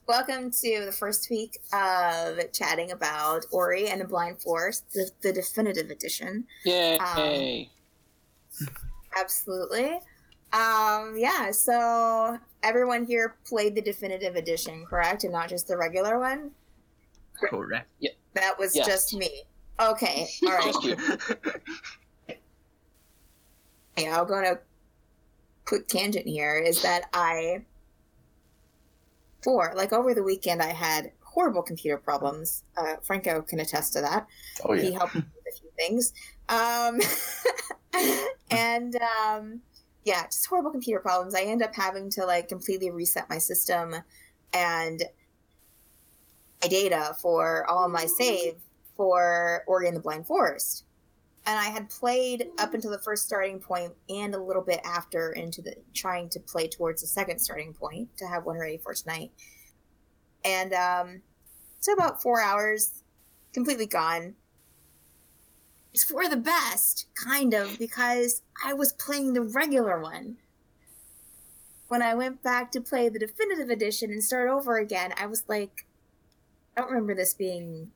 Welcome to the first week of chatting about Ori and the Blind Forest, the definitive edition. Yay! Absolutely. So everyone here played the definitive edition, correct? And not just the regular one? Correct. Yep. That was just me. Okay, all right. Yeah, I'll go on a quick tangent here, is that over the weekend, I had horrible computer problems. Franco can attest to that. Oh, yeah. He helped me with a few things. Just horrible computer problems. I end up having to, completely reset my system and my data for all of my save for Ori and the Blind Forest. And I had played up until the first starting point and a little bit after trying to play towards the second starting point to have one ready for tonight. And so about 4 hours, completely gone. It's for the best, kind of, because I was playing the regular one. When I went back to play the definitive edition and start over again, I was like, I don't remember this being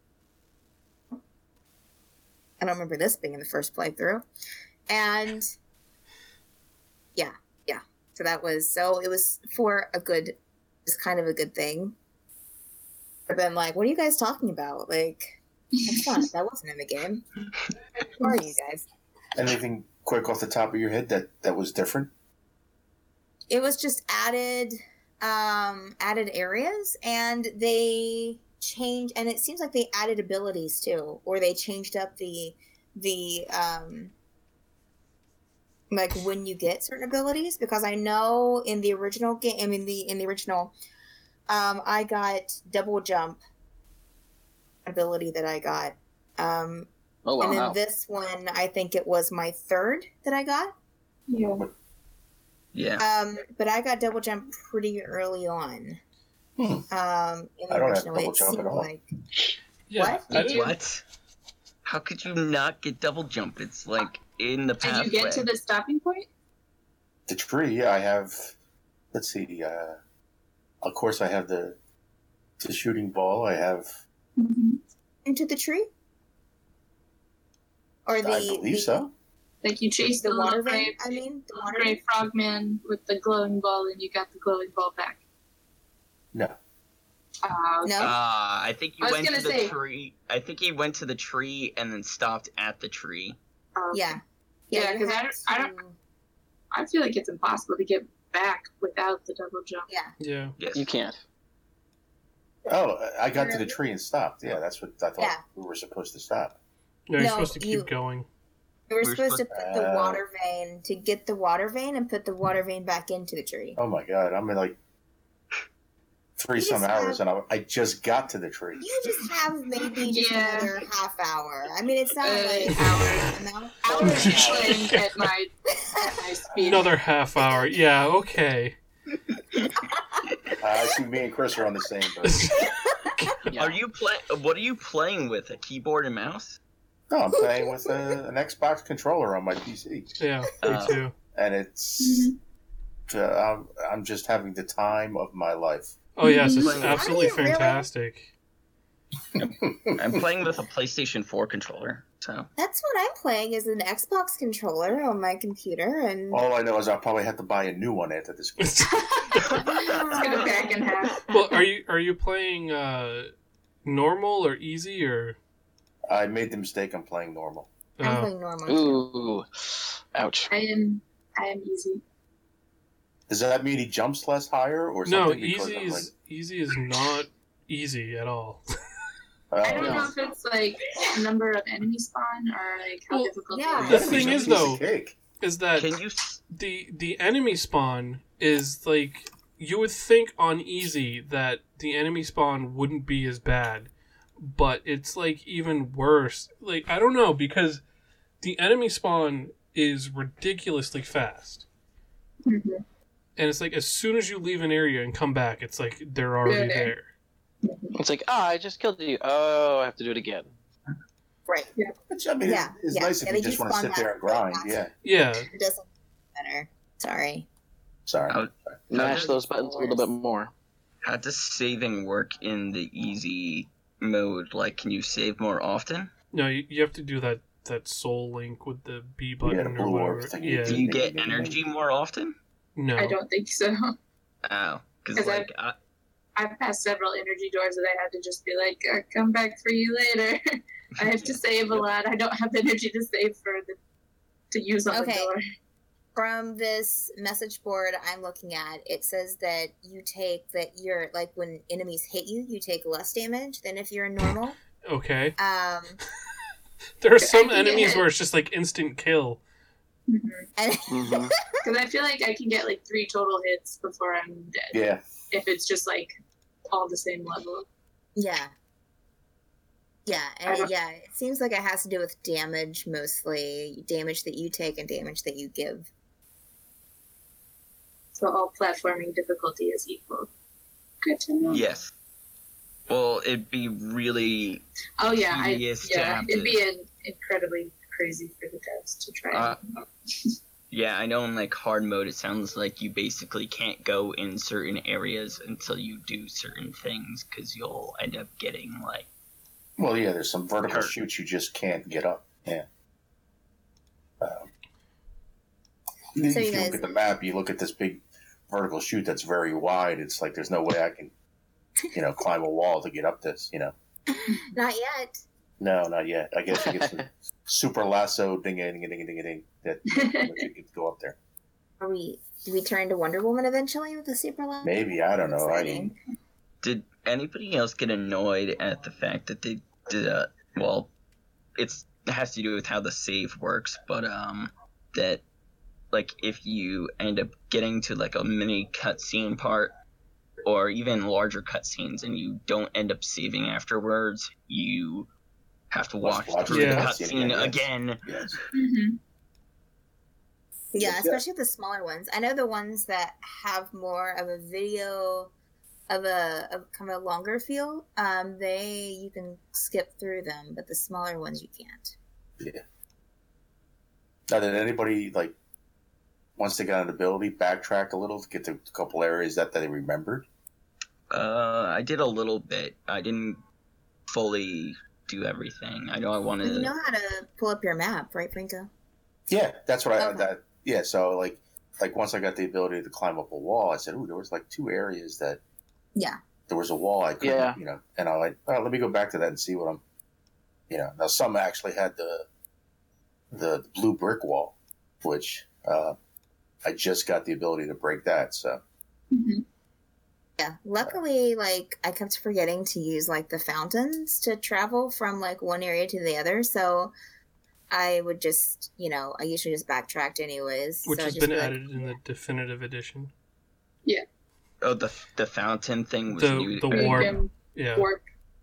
in the first playthrough. And yeah. So it was kind of a good thing. I've been like, what are you guys talking about? That's not, that wasn't in the game. Who are you guys? Anything quick off the top of your head that was different? It was just added areas, and they changed, and it seems like they added abilities too, or they changed up the when you get certain abilities, because I know in the original game, I got double jump ability that I got. And then this one, I think it was my third that I got. Yeah. But I got double jump pretty early on. I don't have double jump at all. Yeah, What? How could you not get double jump? It's in the pathway. Did you get to the stopping point? The tree, yeah, I have. Let's see. Of course, I have the shooting ball. I have. Into the tree? Or I believe so. You chased the water gray, vein. The water gray frogman with the glowing ball, and you got the glowing ball back. No. No. I think you went to the tree. I think he went to the tree and then stopped at the tree. Yeah. Because I feel like it's impossible to get back without the double jump. Yeah. Yes. You can't. Oh, I got to the tree and stopped. Yeah, that's what I thought. Yeah. We were supposed to stop. No, you're supposed to keep going. You were supposed to put the water vein, to get the water vein and put the water vein back into the tree. Oh my god, I'm in 3-some hours and I just got to the tree. You just have maybe just another half hour. I mean, it's not hours. Hours playing at my speed. Another half hour. Yeah, okay. I see me and Chris are on the same boat. Are you what are you playing with? A keyboard and mouse? No, I'm playing with an Xbox controller on my PC. Yeah, me too. And it's... I'm just having the time of my life. Oh yes, it's absolutely fantastic. I'm playing with a PlayStation 4 controller, so... That's what I'm playing, is an Xbox controller on my computer, and... All I know is I'll probably have to buy a new one after this. It's gonna back in half. Well, are you playing normal or easy, or...? I made the mistake. I'm playing normal. I'm playing normal. Ooh, ouch. I am easy. Does that mean he jumps less higher, or something? No, easy is not easy at all. I don't know if it's the number of enemy spawn or how difficult it is. The thing is, though, is that the enemy spawn is you would think on easy that the enemy spawn wouldn't be as bad, but it's even worse. I don't know, because the enemy spawn is ridiculously fast. Mm-hmm. And it's as soon as you leave an area and come back, it's they're already there. It's I just killed you. Oh, I have to do it again. Right. Yeah. Which, I mean, it's nice if you just want to sit there and grind. Yeah. Yeah. It doesn't matter. Sorry. Sorry. Mash those buttons a little bit more. How does saving work in the easy mode? Like, can you save more often? No, you have to do that soul link with the B button the or blue orb whatever. thing. Yeah. Do you get energy more often? No. I don't think so. Oh, because like I've passed several energy doors that I had to just be like, come back for you later. I have to save a lot. I don't have the energy to save to use on the door. From this message board I'm looking at, it says that you're like when enemies hit you, you take less damage than if you're normal. Okay. There are some enemies where it's just like instant kill. Because I feel like I can get like 3 total hits before I'm dead. Yeah. If it's just like all the same level. Yeah. Yeah, and it seems like it has to do with damage mostly. Damage that you take and damage that you give. So all platforming difficulty is equal. Good to know. Yes. Well, it'd be really tedious to have it'd be incredibly crazy for the devs to try. Yeah, I know in like hard mode it sounds like you basically can't go in certain areas until you do certain things because you'll end up getting like... Well, yeah, there's some vertical chutes you just can't get up. Yeah. If you look at the map, you look at this big vertical chute that's very wide. It's like there's no way I can, climb a wall to get up this. Not yet. No, not yet. I guess you get some super lasso ding that you could go up there. Do we turn to Wonder Woman eventually with the super lasso? Maybe, I don't know. Did anybody else get annoyed at the fact that they did it has to do with how the save works, but that like if you end up getting to like a mini cutscene part or even larger cutscenes and you don't end up saving afterwards, you have to watch through the cutscene again. Yes. Mm-hmm. Yeah, especially the smaller ones. I know the ones that have more of a video of kind of a longer feel, you can skip through them, but the smaller ones you can't. Yeah. Now, did anybody once they got an ability, backtrack a little to get to a couple areas that they remembered? I did a little bit. I didn't fully do everything. I know I wanted. You know how to pull up your map, right, Franco? Yeah, that's what yeah. So like once I got the ability to climb up a wall, I said, "Ooh, there was 2 areas that." Yeah. There was a wall I couldn't, and I let me go back to that and see what I'm, Now some actually had the blue brick wall, which I just got the ability to break that. So. Mm-hmm. Yeah. Luckily, I kept forgetting to use the fountains to travel from one area to the other, so I would just, I usually just backtracked anyways. Which so has been added in the definitive edition. Yeah. Oh, the fountain thing was new. The warp. Yeah. Warp.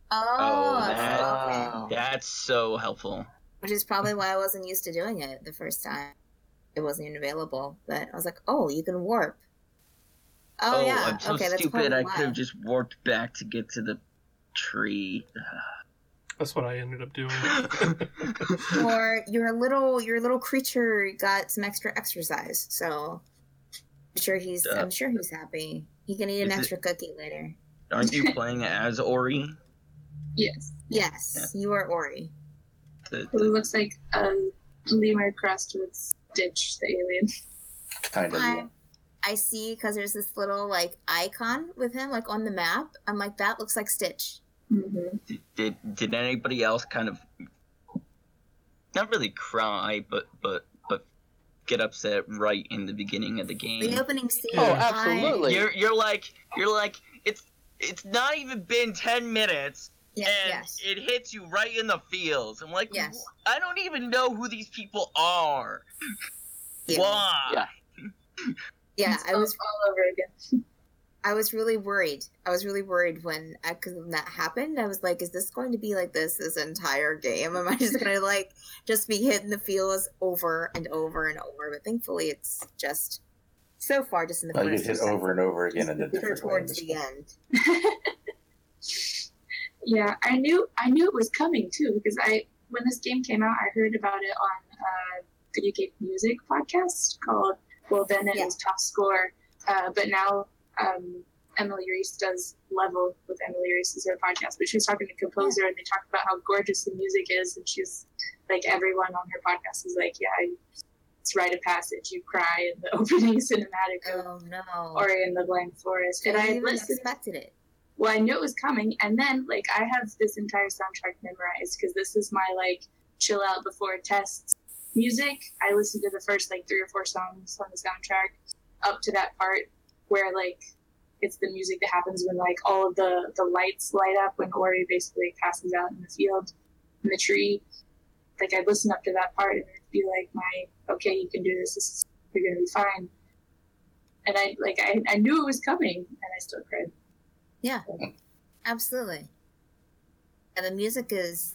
That's so helpful. Which is probably why I wasn't used to doing it the first time. It wasn't even available. But I was like, oh, you can warp. Oh yeah. I'm so stupid. I could have just warped back to get to the tree. That's what I ended up doing. Or your little creature got some extra exercise, so I'm sure he's happy. He can eat an extra cookie later. Aren't you playing as Ori? Yes. Yes, you are Ori. Who looks like a lemur crossed with Stitch, the alien. Kind of. Yeah. I see, because there's this little icon with him on the map. I'm like, that looks like Stitch. Mm-hmm. Did anybody else kind of not really cry, but get upset right in the beginning of the game? The opening scene. Oh, absolutely. You're like it's not even been 10 minutes. Yes, and it hits you right in the feels. I'm like, yes. I don't even know who these people are. Yeah. Why? Yeah, I was all over again. I was really worried. When that happened. I was like, is this going to be like this entire game? Am I just going to just be hitting the feels over and over and over? But thankfully it's just so far just in the first. You hit over and over again in a different towards the end. Yeah, I knew it was coming too, because when this game came out, I heard about it on Video Game Music podcast called Then It Was Top Score. But now Emily Reese does Level with Emily Reese is her podcast, but she was talking to composer and they talked about how gorgeous the music is, and she's like, everyone on her podcast is like, yeah, it's rite of passage. You cry in the opening cinematic of Ori and the Blind Forest. And I expected it. Well, I knew it was coming, and then like I have this entire soundtrack memorized because this is my like chill out before tests music. I listened to the first like 3 or 4 songs on the soundtrack up to that part where like it's the music that happens when like all of the lights light up when Ori basically passes out in the field in the tree. Like I'd listen up to that part and it'd be like okay, you can do this, you're gonna be fine. And I knew it was coming and I still cried. Yeah, absolutely. And the music is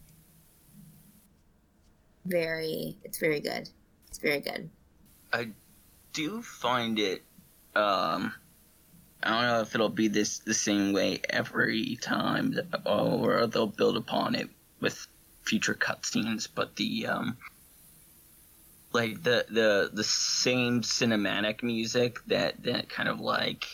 it's very good. It's very good. I do find it, I don't know if it'll be the same way every time, or they'll build upon it with future cutscenes, but the same cinematic music that kind of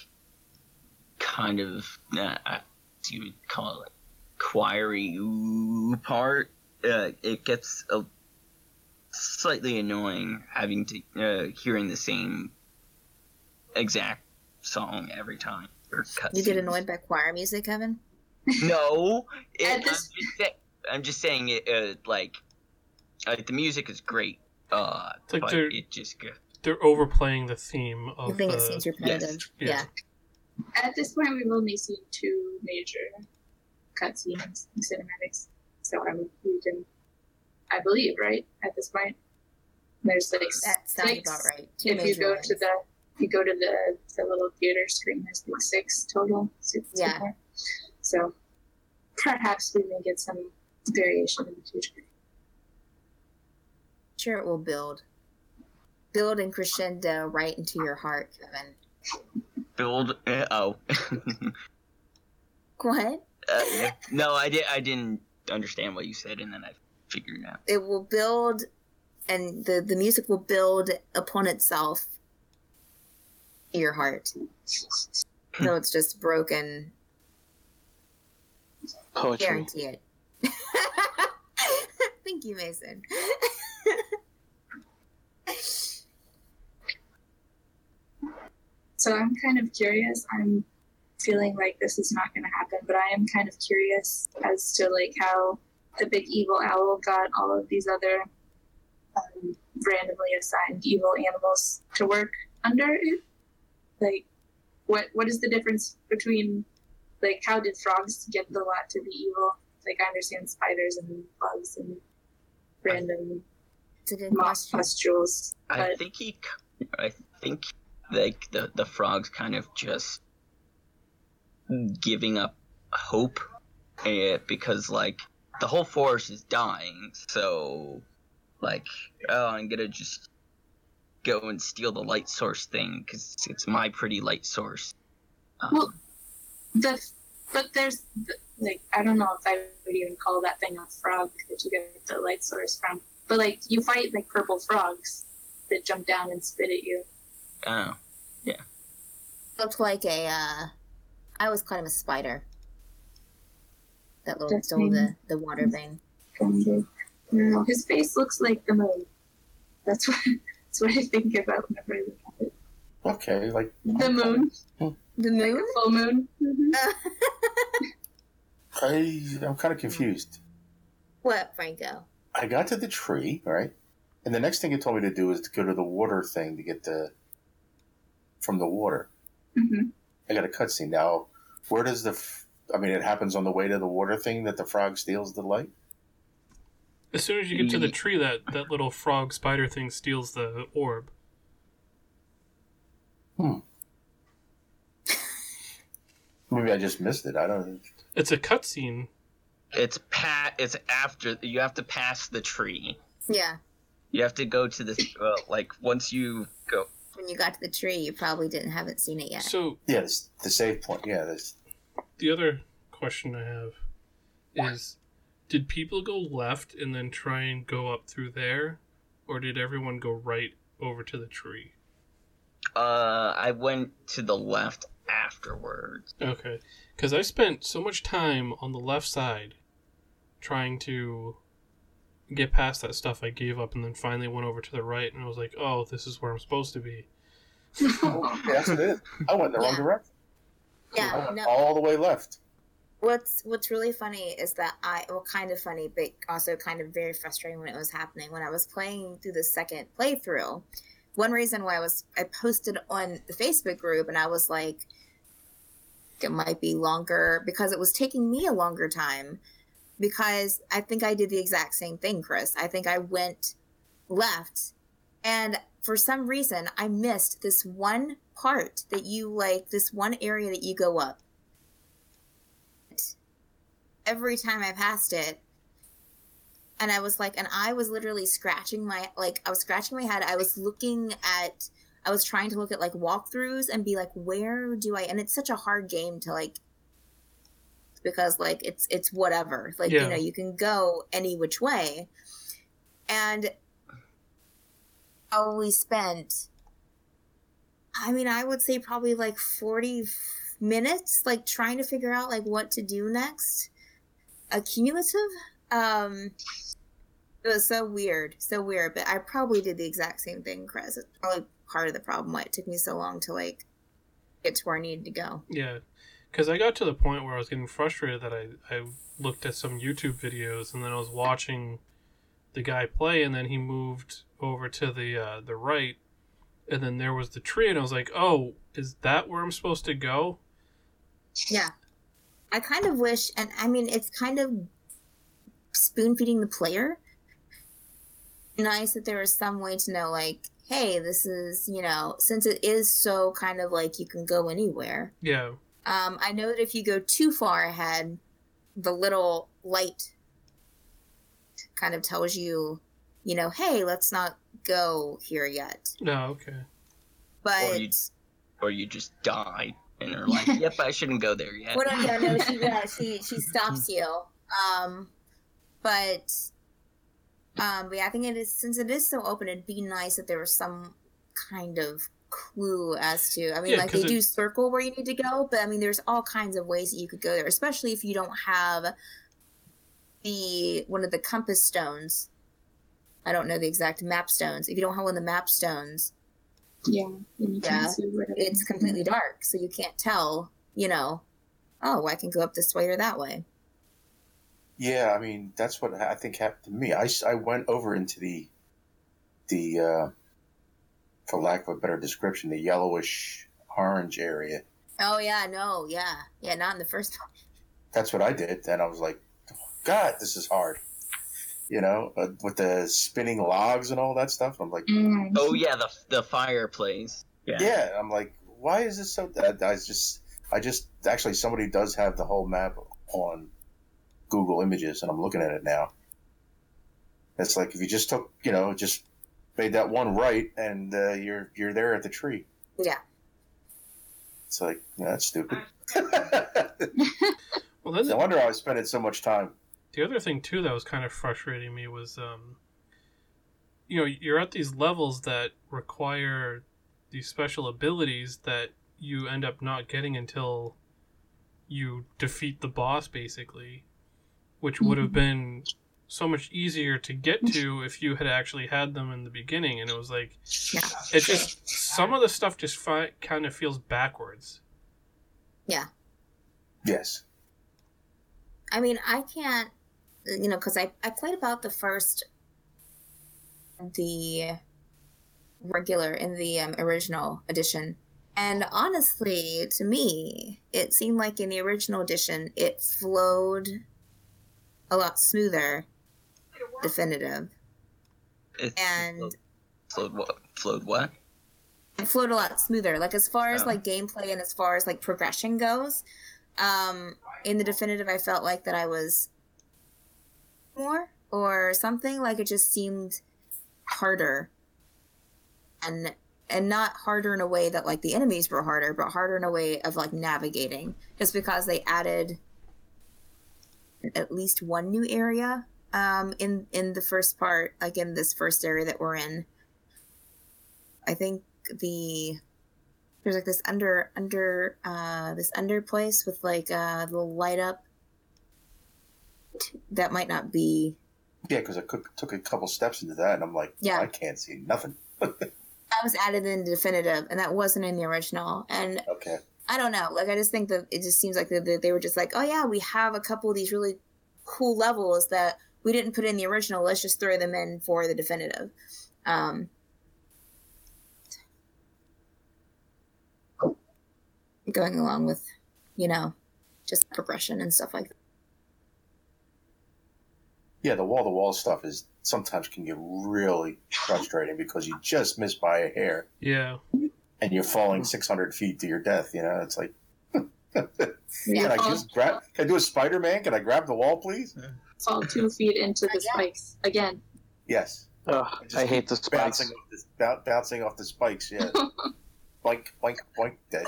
you would call it like choiry part, it gets slightly annoying having to hearing the same exact song every time. You get annoyed by choir music, Kevin? No, I'm just saying it. Like the music is great. It's like but it just they're overplaying the theme of. I think it seems repetitive. Yes. Yeah. At this point, we've only seen 2 major cutscenes and cinematics, so I believe, right? At this point, there's like that sounds 6. About right. If you go to the little theater screen, there's like 6 total. 6 yeah. More. So perhaps we may get some variation in the future. Sure, it will build and crescendo right into your heart, Kevin. Build. What? No, I didn't understand what you said, and then I figured it out. It will build, and the music will build upon itself. Your heart. So it's just broken. Poetry. Guarantee it. Thank you, Mason. So I'm kind of curious. I'm feeling like this is not going to happen, but I am kind of curious as to like how the big evil owl got all of these other randomly assigned evil animals to work under it. Like, what is the difference between, like, how did frogs get the lot to be evil? Like, I understand spiders and bugs and random moss pustules. I think like the frogs kind of just giving up hope, because like the whole forest is dying, so like, I'm gonna just go and steal the light source thing because it's my pretty light source. Well, but there's like, I don't know if I would even call that thing a frog that you get the light source from, but like you fight like purple frogs that jump down and spit at you. Oh, yeah. Looked like I always called him a spider. That little stole the water thing. No, his face looks like the moon. That's what I think about whenever I look at it. Okay, like the moon. The moon? Like a full moon. Mm-hmm. I'm kind of confused. What, Franco? I got to the tree, right? And the next thing it told me to do is to go to the water thing to get from the water. Mm-hmm. I got a cutscene. Now, where does it happens on the way to the water thing that the frog steals the light? As soon as you get to the tree, that little frog spider thing steals the orb. Maybe I just missed it. I don't know. It's a cutscene. It's after you have to pass the tree. Yeah. You have to go to the once you go. When you got to the tree, you probably haven't seen it yet. So yeah, the save point. Yeah, the other question I have is, did people go left and then try and go up through there, or did everyone go right over to the tree? I went to the left afterwards. Okay, because I spent so much time on the left side trying to get past that stuff. I gave up and then finally went over to the right, and I was like, oh, this is where I'm supposed to be. Oh, yeah, that's what it is. I went in the wrong direction. Yeah, I went all the way left. What's really funny is that kind of funny, but also kind of very frustrating when it was happening. When I was playing through the second playthrough, one reason why I posted on the Facebook group, and I was like, it might be longer because it was taking me a longer time. Because I think I did the exact same thing, Chris. I think I went left, and for some reason, I missed this one part that this one area that you go up. Every time I passed it, and I was like, and I was literally scratching my head. I was trying to look at like walkthroughs and be like, where do I, and it's such a hard game to like, because like it's whatever, like, you know, you can go any which way. And I always spent, I would say probably like 40 minutes like trying to figure out like what to do next. Accumulative. It was so weird, but I probably did the exact same thing, Chris. It's probably part of the problem why it took me so long to like get to where I needed to go. Yeah. Because I got to the point where I was getting frustrated that I looked at some YouTube videos and then I was watching the guy play, and then he moved over to the right, and then there was the tree, and I was like, oh, is that where I'm supposed to go? Yeah. I kind of wish, and it's kind of spoon-feeding the player. Nice that there was some way to know, like, hey, this is, you know, since it is so kind of like you can go anywhere. Yeah. I know that if you go too far ahead, the little light kind of tells you, you know, hey, let's not go here yet. No, okay. But or you just die and are like, yep, I shouldn't go there yet. Well, no, she stops you. But yeah, I think it is, since it is so open, it'd be nice if there was some kind of clue as to, like they do circle where you need to go, but there's all kinds of ways that you could go there, especially if you don't have one of the compass stones. I don't know the exact map stones. If you don't have one of the map stones, it's completely dark, so you can't tell, you know, oh, I can go up this way or that way. Yeah, that's what I think happened to me. I went over into the for lack of a better description, the yellowish orange area. Oh yeah, no, yeah, not in the first one. That's what I did, and I was like, God, this is hard. You know, with the spinning logs and all that stuff. I'm like, oh yeah, the fireplace. Yeah, I'm like, why is this so? I just actually, somebody does have the whole map on Google Images, and I'm looking at it now. It's like if you just took, you know, just made that one right, and you're there at the tree. Yeah. It's like, yeah, that's stupid. Well, then no wonder I was spending so much time. The other thing too that was kind of frustrating me was, you know, you're at these levels that require these special abilities that you end up not getting until you defeat the boss, basically, which would have been so much easier to get to if you had actually had them in the beginning. And it was like, it just, some of the stuff just kind of feels backwards. Yeah. Yes. I can't, you know, because I played about the regular in the original edition. And honestly, to me, it seemed like in the original edition, it flowed a lot smoother, definitive. Flowed what? It flowed a lot smoother. Like, as far as, like, gameplay and as far as, like, progression goes, in the definitive, I felt like that I was more or something. Like, it just seemed harder. And not harder in a way that, like, the enemies were harder, but harder in a way of, like, navigating. Just because they added at least one new area in the first part, like, in this first area that we're in. I think the there's like this under place with like the light up. That might not be. Yeah, because I took a couple steps into that, and I'm like, yeah, I can't see nothing. That was added in the definitive, and that wasn't in the original. And okay, I don't know. Like, I just think that it just seems like they were just like, oh yeah, we have a couple of these really cool levels that we didn't put in the original. Let's just throw them in for the definitive. Going along with, just progression and stuff like that. Yeah, the wall-to-wall stuff is sometimes can get really frustrating because you just miss by a hair. Yeah. And you're falling 600 feet to your death, It's like, can I do a Spider-Man? Can I grab the wall, please? Fall 2 feet into the spikes again. Yes. I hate the spikes. Bouncing off the spikes, yeah. Boink, boink, boink, dead.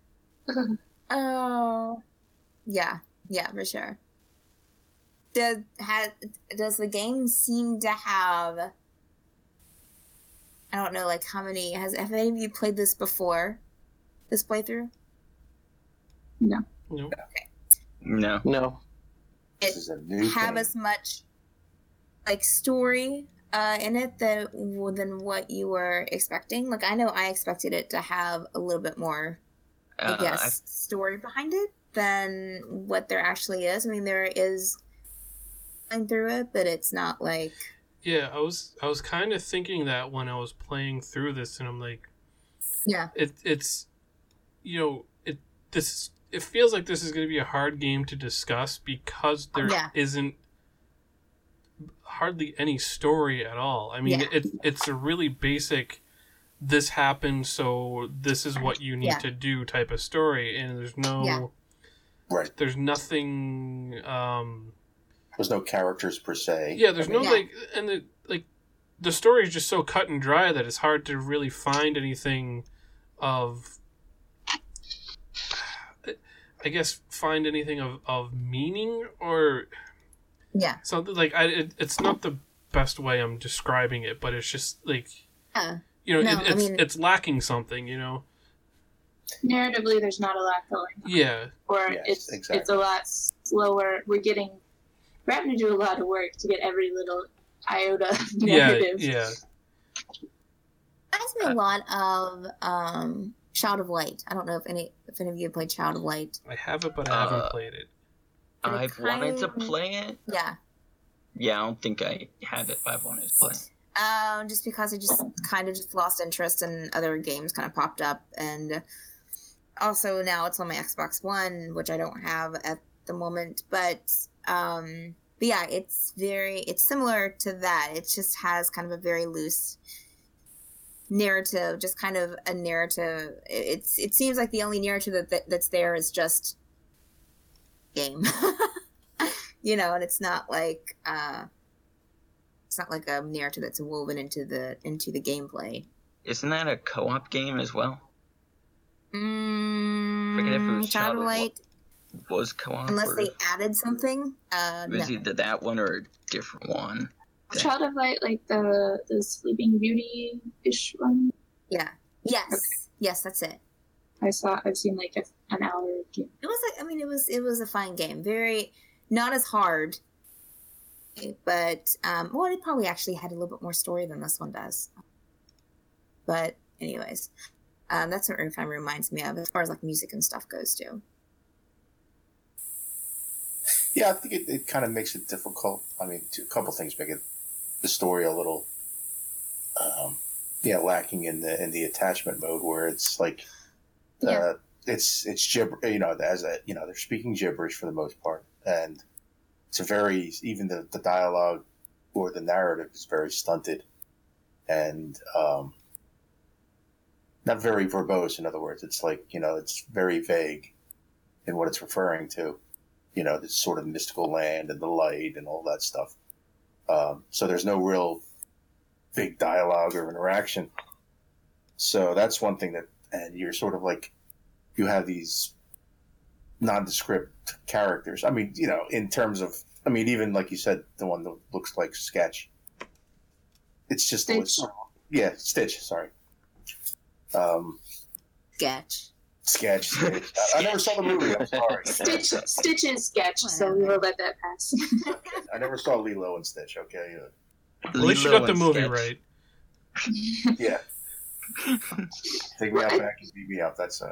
Oh. Yeah, for sure. Does the game seem to have, I don't know, like how many, have any of you played this before? This playthrough? No. Okay. No. This is a new have thing. As much like story in it than what you were expecting? Like, I know I expected it to have a little bit more, I guess, story behind it than what there actually is. I mean, there is through it, but it's not like. Yeah, I was kind of thinking that when I was playing through this, and I'm like, yeah, it's it feels like this is going to be a hard game to discuss because there isn't hardly any story at all. I mean, it's a really basic, this happened, so this is what you need to do type of story, and there's no, there's nothing. There's no characters per se. Yeah, there's the story is just so cut and dry that it's hard to really find anything of, I guess, find anything of meaning or something like it's not the best way I'm describing it, but it's just like it's lacking something, Narratively, there's not a lot going on. Yeah, or it's a lot slower. We're having to do a lot of work to get every little iota of narrative. Yeah. Reminds me a lot of Child of Light. I don't know if any of you have played Child of Light. I have it, but I haven't played it. I've wanted to play it. Yeah. Yeah, I don't think I have it, but I've wanted to play it. Just because I just kind of just lost interest in other games kind of popped up, and also now it's on my Xbox One, which I don't have at the moment, but yeah, it's similar to that. It just has kind of a very loose narrative, just kind of a narrative. It seems like the only narrative that's there is just game. And it's not like a narrative that's woven into the gameplay. Isn't that a co-op game as well? Forget if it was Child of Light was co-op, unless they added something. Was either that one or a different one? Child of Light, like the Sleeping Beauty-ish one. Yeah. Yes. Okay. Yes, that's it. I've seen like an hour game. It was it was a fine game. Very not as hard, but it probably actually had a little bit more story than this one does. But anyways, that's what it kind of reminds me of as far as like music and stuff goes too. Yeah, I think it kind of makes it difficult. I mean, a couple things make the story a little, lacking in the attachment mode, where it's like, it's gibber, they're speaking gibberish for the most part, and it's even the dialogue or the narrative is very stunted, and not very verbose. In other words, it's like it's very vague in what it's referring to. This sort of mystical land and the light and all that stuff. So there's no real big dialogue or interaction. So that's one thing and you're sort of like, you have these nondescript characters. I mean, in terms of, even like you said, the one that looks like Sketch. It's just Stitch. Stitch, sorry. Sketch. Sketch. I never saw the movie. I'm sorry. Stitch is Sketch, so we will let that pass. I never saw Lilo and Stitch. Okay. At least you got the movie right. Yeah. Take me out back and beat me up. That's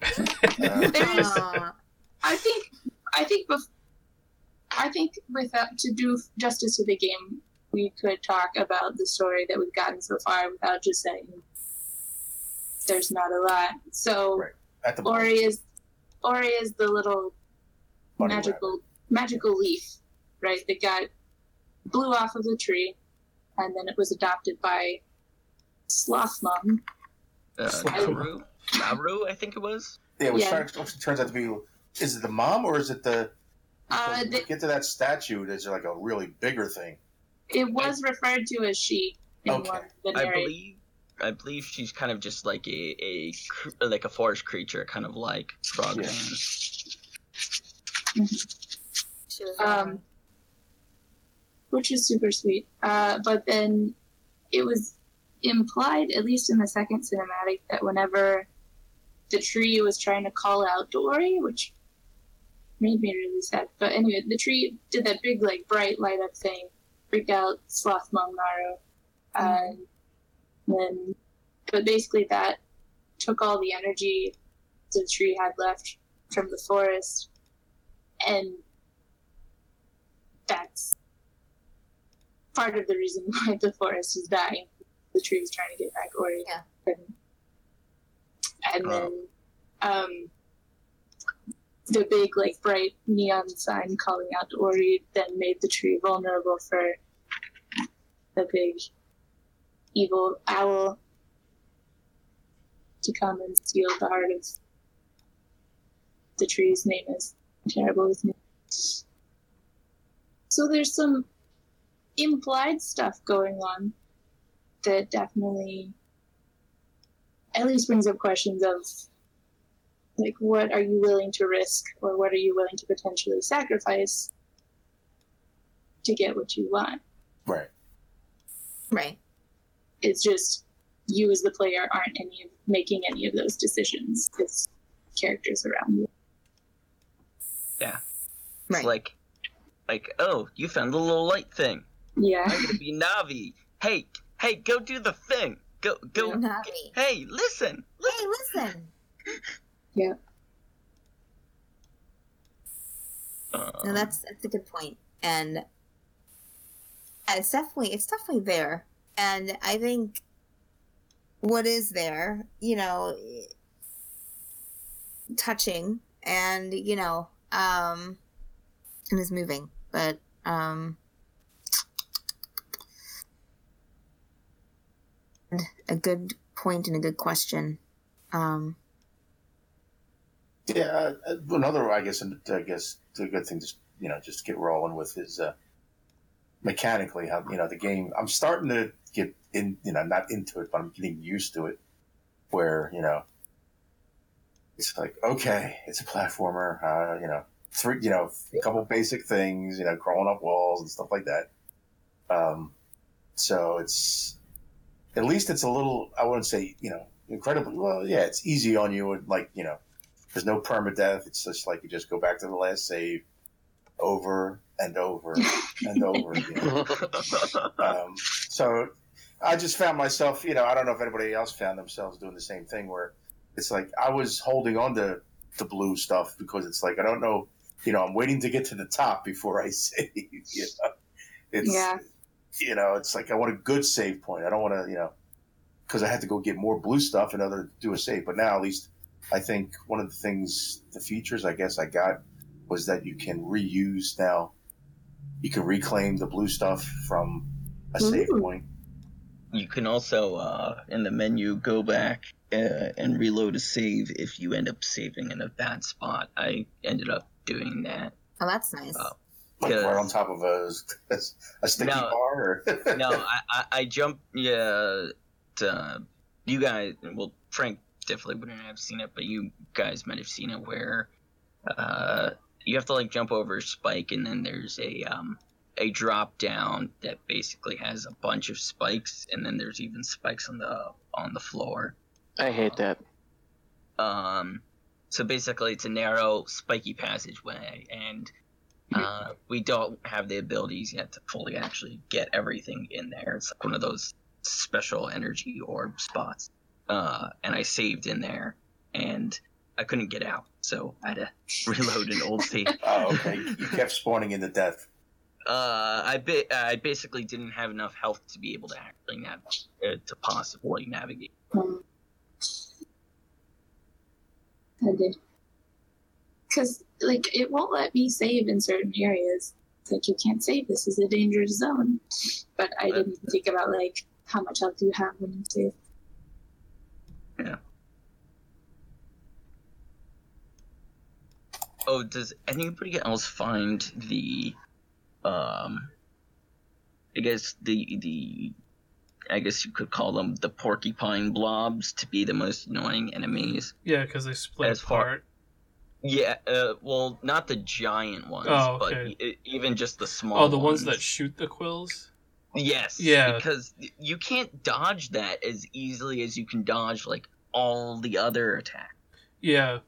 I think without to do justice to the game, we could talk about the story that we've gotten so far without just saying there's not a lot. So right. Ori is the little magical leaf, right? That blew off of the tree, and then it was adopted by Sloth Mom. Naru, I think it was. Yeah, which turns out to be. Is it the mom or is it the? Get to that statue. There's like a really bigger thing. It was referred to as she. In one of the narrative. I believe she's kind of just like a forest creature, kind of like Frogman. Yeah. Which is super sweet. But then it was implied, at least in the second cinematic, that whenever the tree was trying to call out Ori, which made me really sad. But anyway, the tree did that big, like, bright light up thing, freaked out Sloth Mom Naru. And then, but basically that took all the energy the tree had left from the forest, and that's part of the reason why the forest is dying. The tree is trying to get back Ori. Yeah. And then the big, like, bright neon sign calling out to Ori then made the tree vulnerable for the big evil owl to come and steal the heart of the tree's name is terrible with me. So there's some implied stuff going on that definitely at least brings up questions of, like, what are you willing to risk, or what are you willing to potentially sacrifice to get what you want? Right. It's just you as the player aren't making any of those decisions. It's characters around you. Yeah. It's like, oh, you found the little light thing. Yeah. I'm gonna be Navi. Hey, go do the thing. Go. Navi. Hey, listen. Yeah. No, that's a good point, and it's definitely there, and I think what is there, touching, and and is moving, but a good point and a good question. Yeah, another, I guess the good thing to just get rolling with is mechanically how the game. I'm starting to get in, not into it, but I'm getting used to it. Where it's like, okay, it's a platformer. A couple basic things, crawling up walls and stuff like that. So it's at least it's a little. I wouldn't say incredibly well. Yeah, it's easy on you, and there's no permadeath. It's just like you just go back to the last save over and over and over again. So I just found myself, I don't know if anybody else found themselves doing the same thing, where it's like I was holding on to the blue stuff because it's like I don't know, I'm waiting to get to the top before I save. It's it's like I want a good save point. I don't want to, because I had to go get more blue stuff in order to do a save. But now at least I think one of the features I guess I got was that you can reuse now. You can reclaim the blue stuff from a save point. You can also, in the menu, go back and reload a save if you end up saving in a bad spot. I ended up doing that. Oh, that's nice. Like right on top of a sticky bar? Or? No, I jumped, you guys, well, Frank definitely wouldn't have seen it, but you guys might have seen it where you have to jump over a spike, and then there's a drop down that basically has a bunch of spikes, and then there's even spikes on the floor. I hate that. So basically, it's a narrow, spiky passageway, and we don't have the abilities yet to fully actually get everything in there. It's like one of those special energy orb spots. And I saved in there, and I couldn't get out, so I had to reload an old save. Oh, okay. You kept spawning into death. I basically didn't have enough health to be able to actually to possibly navigate. I did. Because, like, it won't let me save in certain areas. It's like, you can't save. This is a dangerous zone. But I didn't think about, like, how much health do you have when you save. Yeah. Oh, does anybody else find the, I guess you could call them the porcupine blobs to be the most annoying enemies? Yeah, because they split apart. Yeah, well, not the giant ones, but even just the small ones. Oh, the ones that shoot the quills? Yes. Yeah. Because you can't dodge that as easily as you can dodge, like, all the other attacks. Yeah.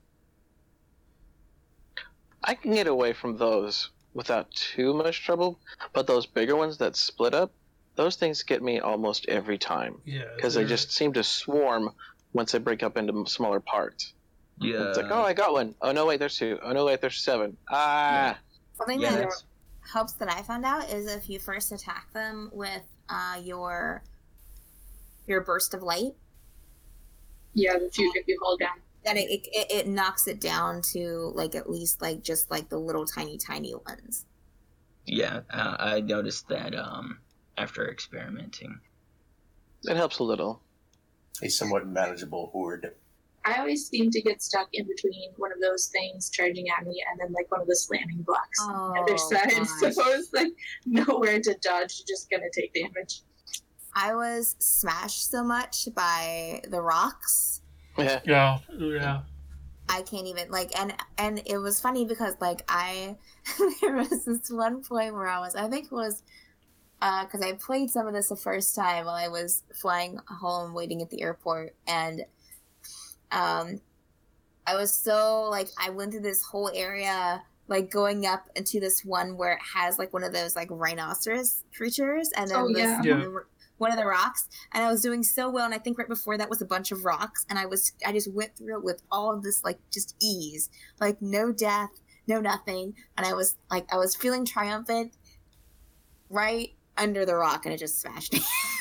I can get away from those without too much trouble, but those bigger ones that split up, those things get me almost every time. Yeah. Because they just seem to swarm once they break up into smaller parts. Yeah. It's like, oh, I got one. Oh, no, wait, there's two. Oh, no, wait, there's seven. Ah. Something that helps that I found out is if you first attack them with your burst of light. Yeah, if you hold down. Then it knocks it down to, like, at least, like, just, like, the little tiny ones. Yeah, I noticed that after experimenting. It helps a little. A somewhat manageable horde. I always seem to get stuck in between one of those things charging at me and then, like, one of the slamming blocks on the other side. Gosh. So I was, like, nowhere to dodge, just gonna take damage. I was smashed so much by the rocks. Yeah. I can't even, like, and it was funny because, like, there was this one point where I think it was, because I played some of this the first time while I was flying home waiting at the airport, and I was so, like, I went through this whole area, like, going up into this one where it has, like, one of those, like, rhinoceros creatures, and then one of the rocks, and I was doing so well, and I think right before that was a bunch of rocks, and I just went through it with all of this, like, just ease, like, no death, no nothing, and I was feeling triumphant right under the rock, and it just smashed me.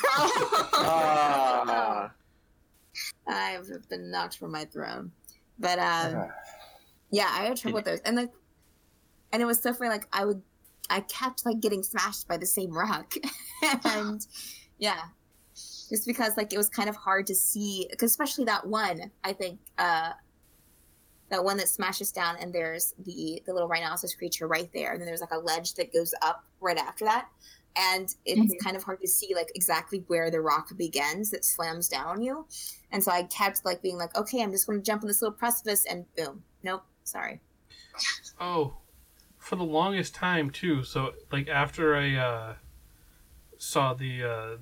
I've been knocked from my throne, but yeah, I had trouble with those, and it was so funny, like, I kept, like, getting smashed by the same rock, and yeah, just because, like, it was kind of hard to see, because especially that one, I think, that one that smashes down, and there's the little rhinoceros creature right there, and then there's, like, a ledge that goes up right after that, and it's kind of hard to see, like, exactly where the rock begins that slams down on you, and so I kept, like, being like, okay, I'm just going to jump on this little precipice, and boom, nope, sorry. Oh, for the longest time, too, so, like, after I, saw the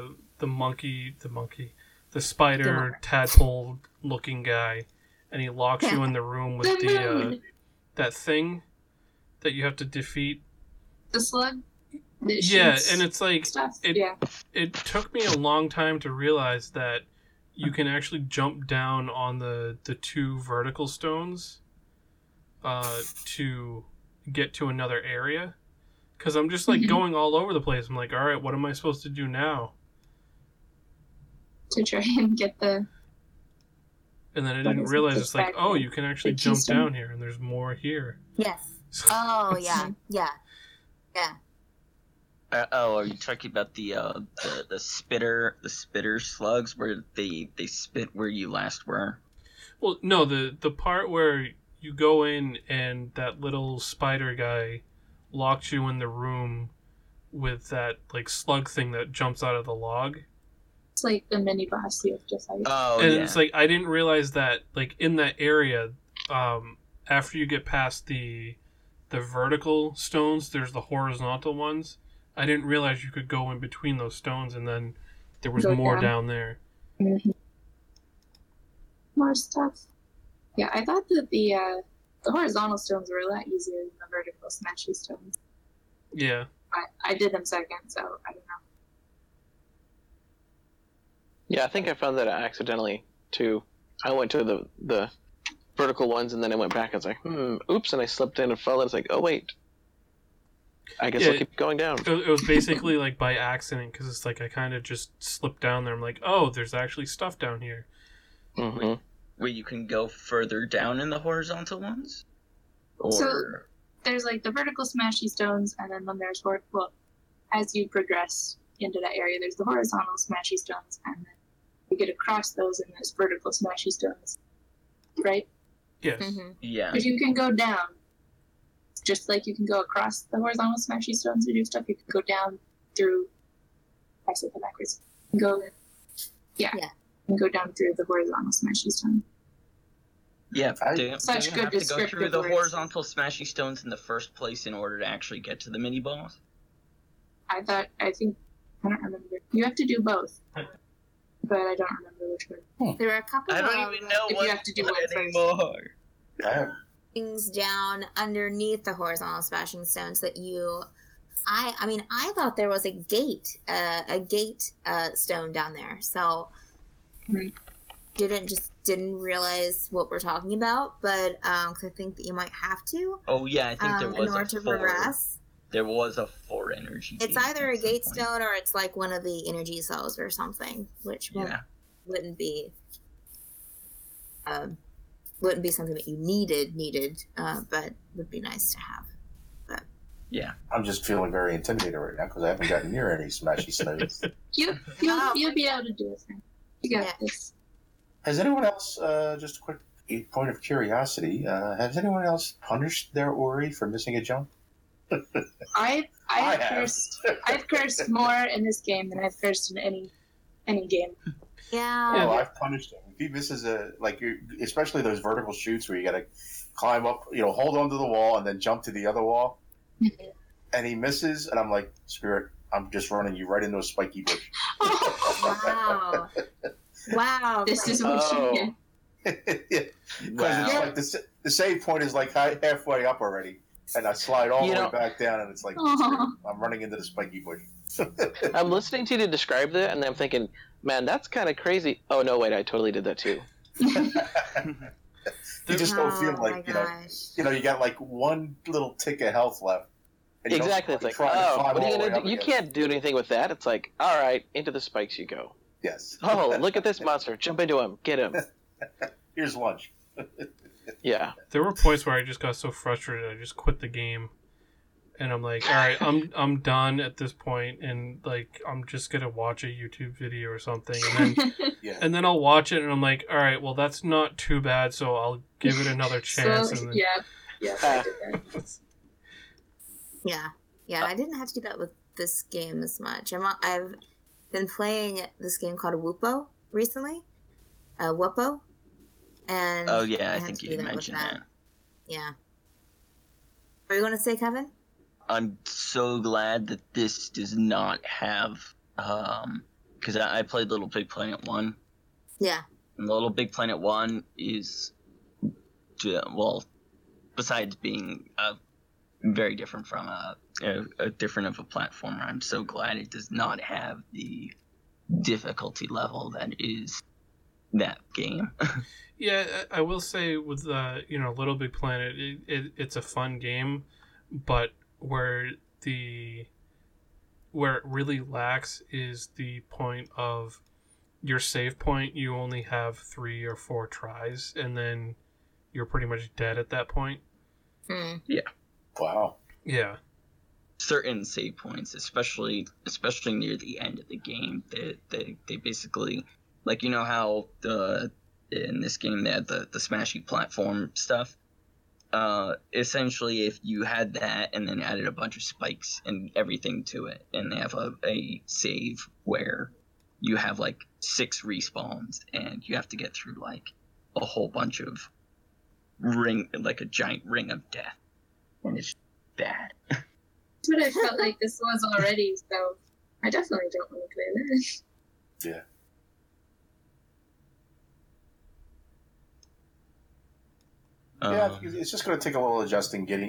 spider tadpole looking guy, and he locks you in the room with that thing that you have to defeat. The slug? Yeah, and it's like it took me a long time to realize that you can actually jump down on the two vertical stones to get to another area. Because I'm just, like, going all over the place. I'm like, all right, what am I supposed to do now? To try and get the... And then I didn't realize it's like, oh, you can actually jump down here, and there's more here. Yes. Oh, yeah. Are you talking about the spitter slugs where they spit where you last were? Well, no, the part where you go in and that little spider guy locks you in the room with that, like, slug thing that jumps out of the log. It's like the mini boss you have to fight. Oh, and it's like, I didn't realize that, like, in that area, after you get past the vertical stones, there's the horizontal ones. I didn't realize you could go in between those stones, and then there was more down there. More stuff. Yeah, I thought that the horizontal stones were a lot easier than the vertical smashy stones. Yeah. I did them second, so I don't know. Yeah, I think I found that accidentally too. I went to the vertical ones and then I went back and was like, oops, and I slipped in and fell and it's like, oh wait. I guess I'll keep going down. It was basically like by accident because it's like I kind of just slipped down there. I'm like, oh, there's actually stuff down here. Mm-hmm. Where you can go further down in the horizontal ones? Or... So there's like the vertical smashy stones, and then there's, as you progress into that area, there's the horizontal smashy stones, and then you get across those and there's vertical smashy stones. Right? Yes. Mm-hmm. Yeah. But you can go down. Just like you can go across the horizontal smashy stones to do stuff, you can go down through. I said that backwards. You can go. Yeah. You can go down through the horizontal smashy stone. Yeah, do you good have to go descriptive through the words. horizontal smashy stones in the first place in order to actually get to the mini boss? I don't remember. You have to do both. But I don't remember which one. There are a couple I of don't even know if what you have to do one anymore. things down underneath the horizontal smashing stones that you... I thought there was a gate stone down there, so... Didn't realize what we're talking about, but cause I think that you might have to. Oh yeah, I think there was in order to progress. There was a 4 energy. It's either a gate stone or it's like one of the energy cells or something, which wouldn't be something that you needed, but would be nice to have. But yeah, I'm just feeling very intimidated right now because I haven't gotten near any smashy stones. You'll be able to do it. You got this. Has anyone else, just a quick point of curiosity, has anyone else punished their Ori for missing a jump? I've cursed more in this game than I've cursed in any game. Yeah. Oh, I've punished him. If he misses especially those vertical shoots where you got to climb up, hold onto the wall and then jump to the other wall, and he misses, and I'm like, Spirit, I'm just running you right into a spiky bush. Wow. Wow. This is what you get. Because it's like the save point is like halfway up already, and I slide all the way back down, and it's like I'm running into the spiky bush. I'm listening to you describe that, and I'm thinking, man, that's kind of crazy. Oh no, wait, I totally did that too. You just don't feel like you got like one little tick of health left. Exactly, it's like, what are you gonna do? You can't do anything with that. It's like, all right, into the spikes you go. Yes. Oh, look at this monster! Jump into him, get him. Here's lunch. Yeah. There were points where I just got so frustrated, I just quit the game, and I'm like, all right, I'm done at this point, and like I'm just gonna watch a YouTube video or something, and then and then I'll watch it, and I'm like, all right, well that's not too bad, so I'll give it another chance. So, and then... I did that. Yeah. I didn't have to do that with this game as much. I've been playing this game called Whoopo recently. Whoopo. And I think you mentioned that. Yeah. What are you going to say, Kevin? I'm so glad that this does not have, because I played Little Big Planet 1. Yeah. And Little Big Planet 1 is, besides being very different from a different of a platformer, I'm so glad it does not have the difficulty level that is that game. Yeah, I will say with Little Big Planet, it's a fun game, but where it really lacks is the point of your save point. You only have 3 or 4 tries, and then you're pretty much dead at that point. Yeah. Wow. Yeah. Certain save points, especially near the end of the game, they basically, like, how in this game they had the smashy platform stuff. Essentially, if you had that and then added a bunch of spikes and everything to it, and they have a save where you have like 6 respawns and you have to get through like a whole bunch of like a giant ring of death, and it's bad. That's what I felt like this was already, so I definitely don't want to play this. Yeah. It's just going to take a little adjusting, getting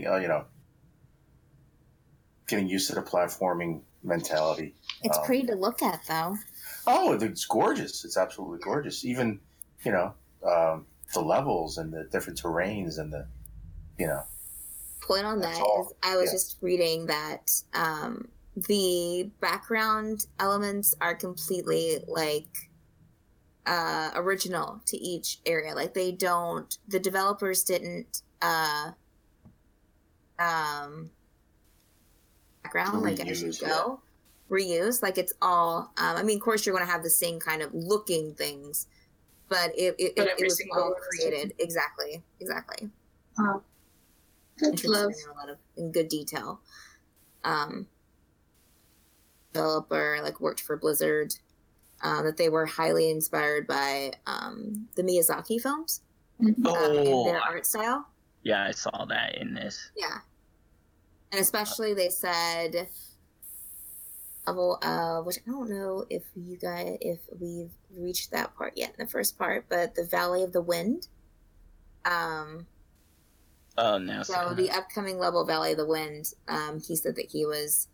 getting used to the platforming mentality. It's pretty to look at, though. Oh, it's gorgeous! It's absolutely gorgeous. Even the levels and the different terrains and the Point on that is I was just reading that the background elements are completely original to each area. Like the developers didn't background reuse, as you go reuse. Like it's all of course you're going to have the same kind of looking things, but it was all created exactly. Oh, that's love. In good detail. Developer worked for Blizzard. That they were highly inspired by the Miyazaki films. In their art style. Yeah, I saw that in this. Yeah, and especially they said, which I don't know if we've reached that part yet in the first part, but the Valley of the Wind. No. So the upcoming level Valley of the Wind, he said that he was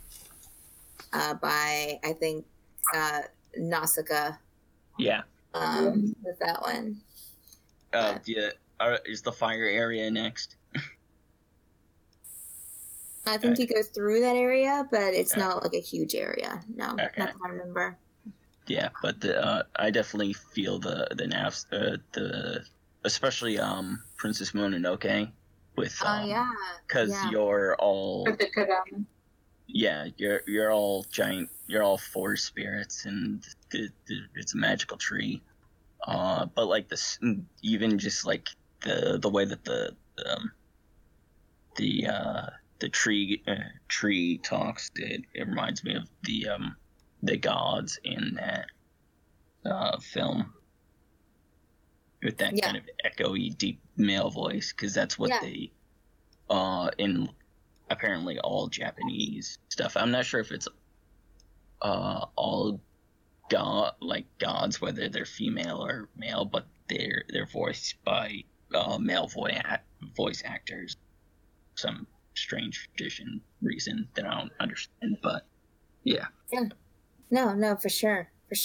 by I think Nausicaa. Yeah. With that one. Is the fire area next? I think you go through that area, but it's not a huge area. No, not that I remember. Yeah, but I definitely feel the especially Princess Mononoke with because you're all with the Kodama. Yeah, you're all giant. You're all forest spirits, and it's a magical tree. But this, even just the way that the tree talks, it reminds me of the gods in that film. With that kind of echoey, deep male voice, because that's what they, in apparently all Japanese stuff. I'm not sure if it's all gods, whether they're female or male, but they're voiced by male voice actors. Some strange tradition reason that I don't understand, but yeah. Yeah. No, for sure.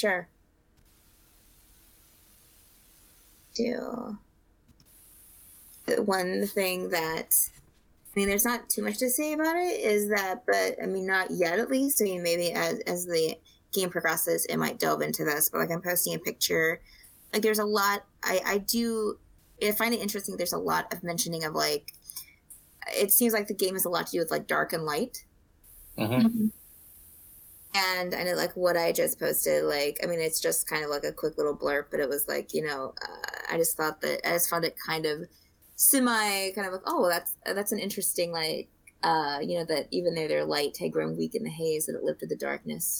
One thing that there's not too much to say about it is that, but not yet at least. Maybe as the game progresses, it might delve into this. But I'm posting a picture. There's a lot. I find it interesting. There's a lot of mentioning of it seems like the game has a lot to do with dark and light. Mm-hmm. And I know what I just posted, it's just kind of a quick little blurb, but it was I just thought that I just found it kind of that's an interesting that even though their light had grown weak in the haze, that it lifted the darkness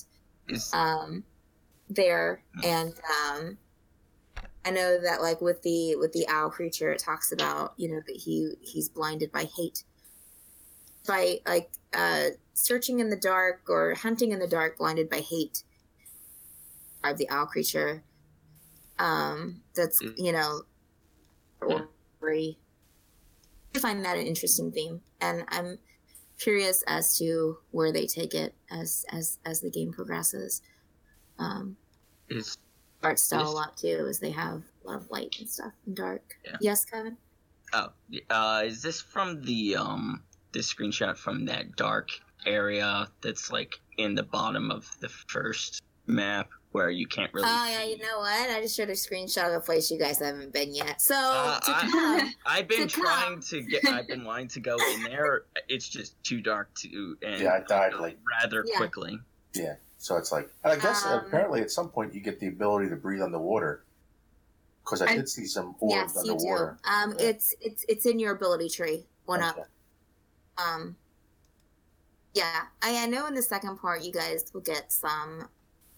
there. And I know that with the owl creature, it talks about that he's blinded by hate, by searching in the dark or hunting in the dark, blinded by hate. The owl creature. That's very. I find that an interesting theme, and I'm curious as to where they take it as the game progresses. Art style a lot too, as they have a lot of light and stuff and dark. Yeah. Yes, Kevin. Oh, is this from the screenshot from that dark area that's in the bottom of the first map where you can't really see? You know what? I just showed a screenshot of a place you guys haven't been yet. So I've been wanting to go in there. It's just too dark and I died rather quickly. Yeah. So it's I guess apparently at some point you get the ability to breathe underwater. Because I did see some orbs underwater. You do. It's in your ability tree. One up. Yeah, I know in the second part you guys will get some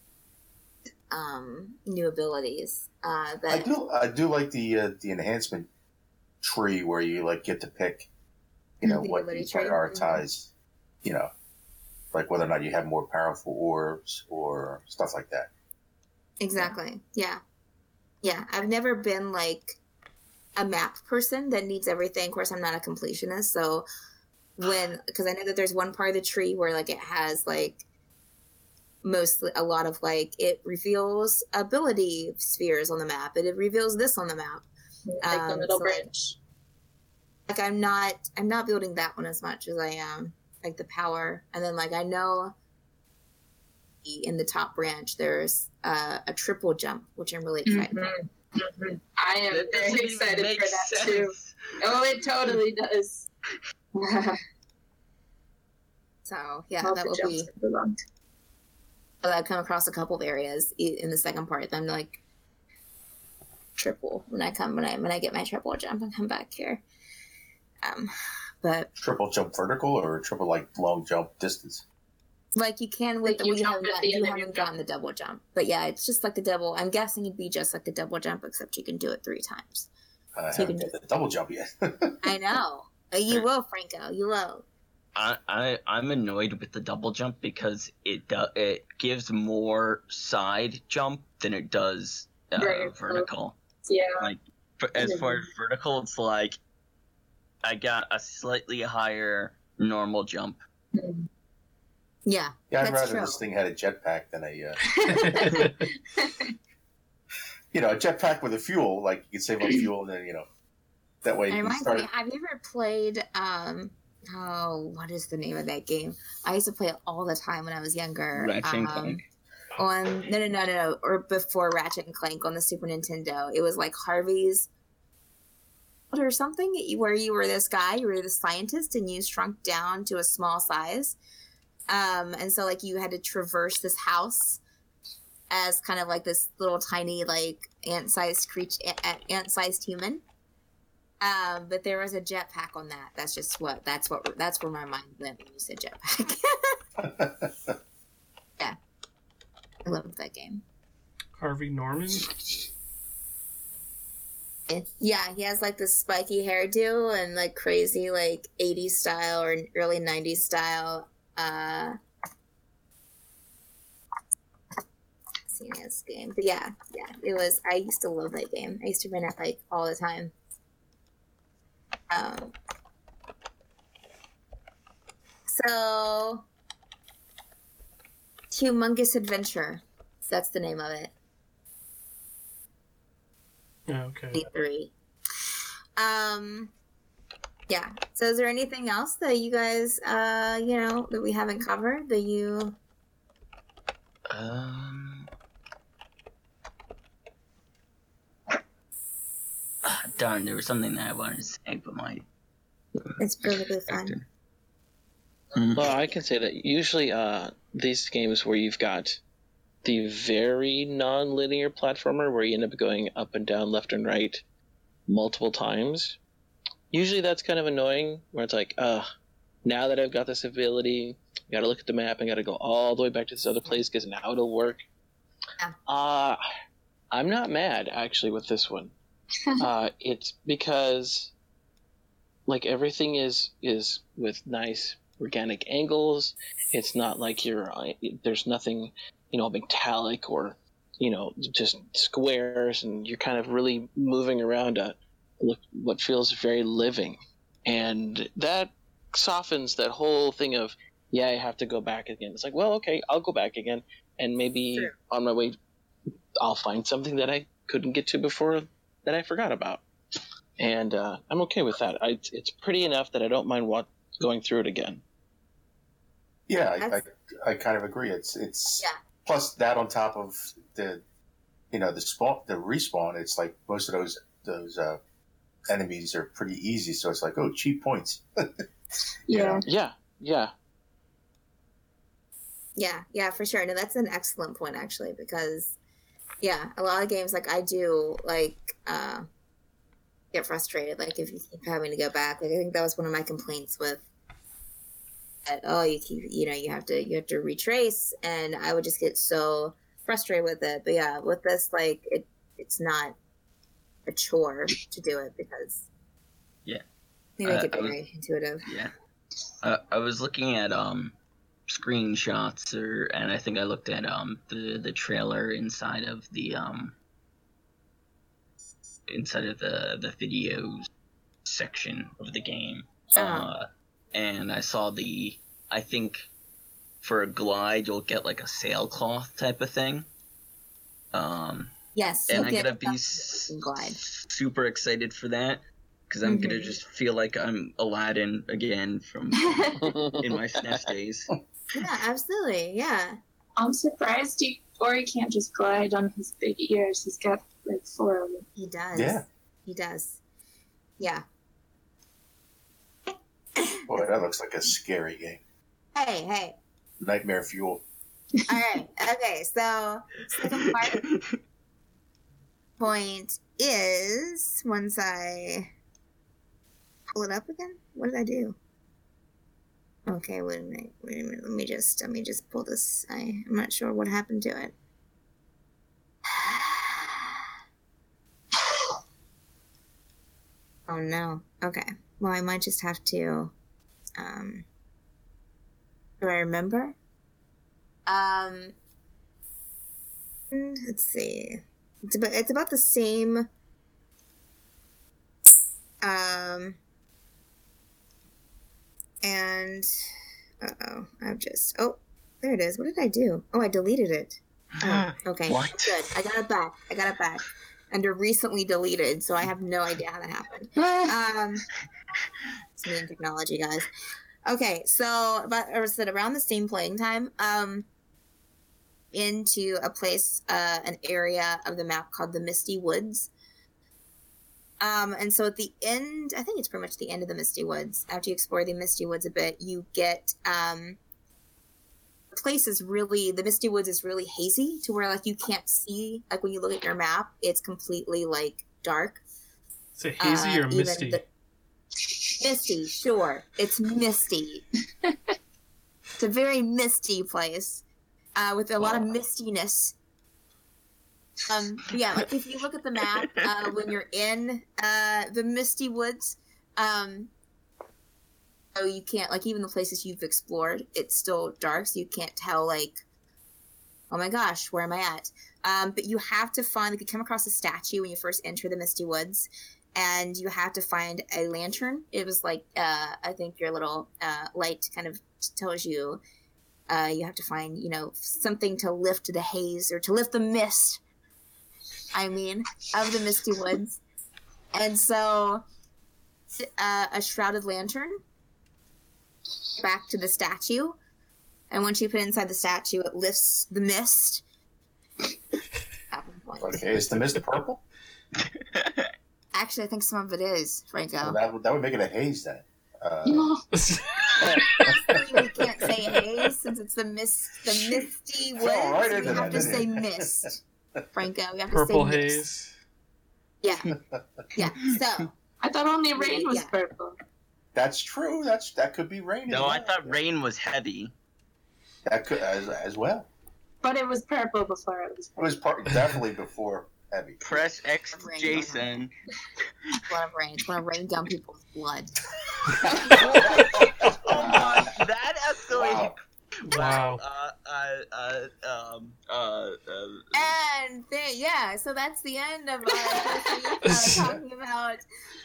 new abilities. That I do like the enhancement tree where you get to pick, what you prioritize, whether or not you have more powerful orbs or stuff like that. Exactly. Yeah. I've never been a map person that needs everything. Of course, I'm not a completionist, so because I know that there's one part of the tree where like it has like mostly a lot of like it reveals ability spheres on the map, and it reveals this on the map, like the little bridge. Like I'm not building that one as much as I am like the power, and then like I know in the top branch there's a triple jump, which I'm really excited for. I am very excited for that too. Oh, it totally does. So yeah, that will be. I've come across a couple of areas in the second part. I'm like triple when I get my triple jump and come back here. But triple jump vertical or triple like long jump distance. Like you can with you haven't gotten the double jump, but yeah, it's just like the double. I'm guessing it'd be just like the double jump, except you can do it 3 times. I haven't done the double jump yet. I know you will, Franco. You will. I'm annoyed with the double jump because it gives more side jump than it does vertical. Yeah. Like as far as vertical, it's like I got a slightly higher normal jump. Yeah, I'd rather this thing had a jetpack than a, a jetpack with a fuel. Like you can save up fuel, and then that way. It reminds me. Have you ever played? What is the name of that game? I used to play it all the time when I was younger. Ratchet and Clank. No, or before Ratchet and Clank on the Super Nintendo. It was like Harvey's or something, where you were this guy, you were the scientist, and you shrunk down to a small size. And so like you had to traverse this house as kind of like this little tiny like ant-sized human. But there was a jetpack on that. That's where my mind went when you said jetpack. Yeah, I loved that game. Harvey Norman. Yeah, he has like this spiky hairdo and like crazy like 80s style or early 90s style. Seeing this game, but yeah, it was. I used to love that game. I used to run it like all the time. So, Humongous Adventure. That's the name of it. Okay. 3. Yeah. So is there anything else that you guys, that we haven't covered that you... Darn, there was something that I wanted to say, but my... It's perfectly fine. Well, I can say that usually these games where you've got the very non-linear platformer where you end up going up and down, left and right multiple times, usually that's kind of annoying, where it's like, now that I've got this ability, I gotta look at the map and gotta go all the way back to this other place because now it'll work. Yeah. I'm not mad, actually, with this one. It's because, like, everything is with nice organic angles. It's not like there's nothing, metallic or, just squares, and you're kind of really moving around what feels very living. And that softens that whole thing of, I have to go back again. It's like, well, okay, I'll go back again, and maybe on my way I'll find something that I couldn't get to before that I forgot about. And I'm okay with that. It's pretty enough that I don't mind going through it again. Yeah, I kind of agree. It's plus that on top of the the respawn. It's like most of those enemies are pretty easy, so it's like, oh, cheap points. Yeah, for sure. No, that's an excellent point actually, because a lot of games like I do like get frustrated like if you keep having to go back. Like I think that was one of my complaints with you have to retrace, and I would just get so frustrated with it. But with this, like it's not a chore to do it because they make it very intuitive. I was looking at screenshots and I think I looked at the trailer inside of the inside of the videos section of the game, and I saw I think for a glide you'll get like a sailcloth type of thing. Yes, and I'm gonna be super excited for that because I'm gonna just feel like I'm Aladdin again from in my SNES days. Yeah, absolutely. Yeah, I'm surprised Ori can't just glide on his big ears. He's got like 4 of them. He does. Yeah, he does. Yeah. Boy, that looks like a scary game. Hey. Nightmare fuel. All right. Okay. So second point is once I pull it up again. What did I do? Okay. Wait a minute. Let me just pull this. I'm not sure what happened to it. Oh no. Okay. Well, I might just have to. Do I remember? Let's see. It's about the same. And there it is. What did I do? Oh, I deleted it. Oh, okay. What? Good. I got it back. Under recently deleted, so I have no idea how that happened. It's new technology, guys. Okay, so around the same playing time, into a place, an area of the map called the Misty Woods. And so at the end, I think it's pretty much the end of the Misty Woods. After you explore the Misty Woods a bit, you get the Misty Woods is really hazy to where like you can't see, like when you look at your map, it's completely like dark. Is it hazy or misty? Misty, sure. It's misty. It's a very misty place with a lot of mistiness. Yeah, like if you look at the map when you're in the Misty Woods, so you can't, like, even the places you've explored, it's still dark, so you can't tell, like, oh my gosh, where am I at? But you have to find, like, you come across a statue when you first enter the Misty Woods, and you have to find a lantern. It was like, I think your little light kind of tells you you have to find, something to lift the haze, or to lift the mist, of the Misty Woods. And so, a shrouded lantern back to the statue, and once you put it inside the statue, it lifts the mist. Okay, is the mist purple? Actually, I think some of it is, Franco. Well, that would make it a haze then. You can't say haze since it's the misty woods. Right, so you have to say mist, Franco. You have purple to say haze. Mist. Yeah. So I thought only rain was purple. That's true. That could be rain. No, I thought rain was heavy. That could as well. But it was purple before it was purple. It was definitely before heavy. Press X, Jason. It's one of rain. It's one of rain down people's blood. Oh my! That escalated. Wow. And so that's the end of talking about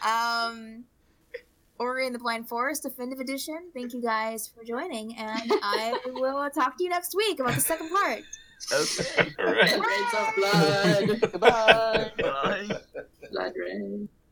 Ori and the Blind Forest Definitive Edition. Thank you guys for joining, and I will talk to you next week about the second part. Okay. All right. Rains of blood. Goodbye. Bye. Blood rain.